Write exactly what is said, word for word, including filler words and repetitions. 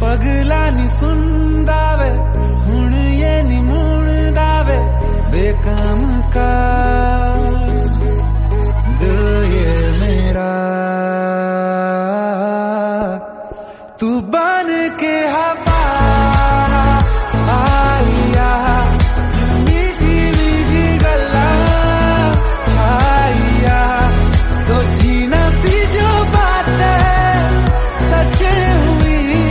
पगला नी सुनदा वे हुण ये नी मुड़दा वे बेकाम का दिल ये मेरा तू बन के हवा